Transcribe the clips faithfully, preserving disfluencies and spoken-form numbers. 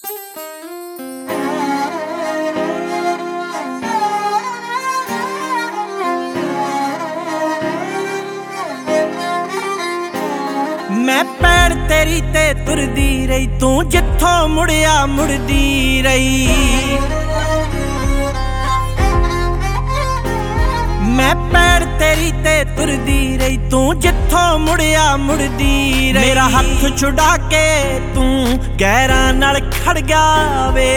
मैं पैर तेरी ते तुरदी रही, तू जिथों मुड़िया मुड़दी रही। मैं पैर तेरी ते तुरदी रही, तू जिथों मुड़िया मुड़दी रही। मेरा हथ छुड़ा के तू गैरां नाल खड़ गया वे।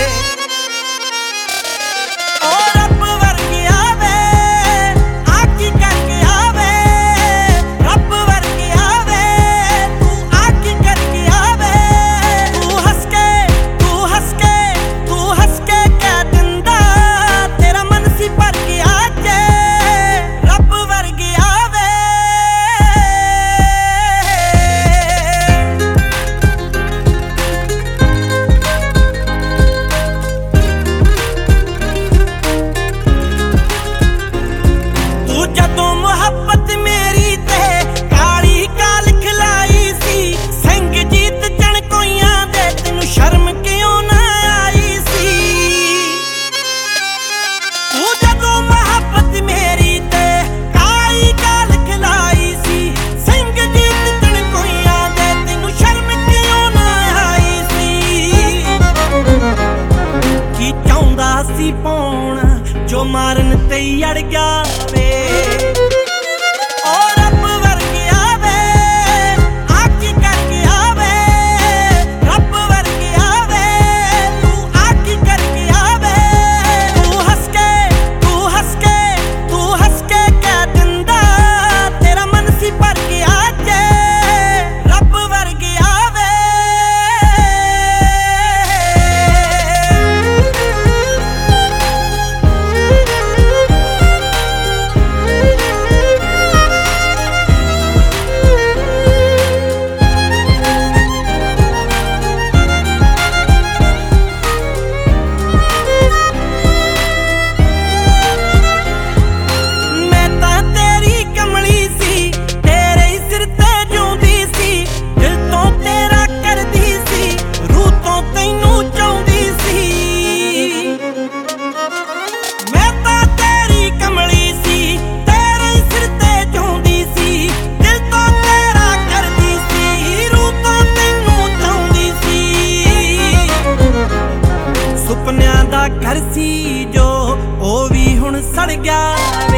पाउना जो मारन ते अड़ गया वे। सुपनियां दा घर सी जो ओ भी हुण सड़ गया।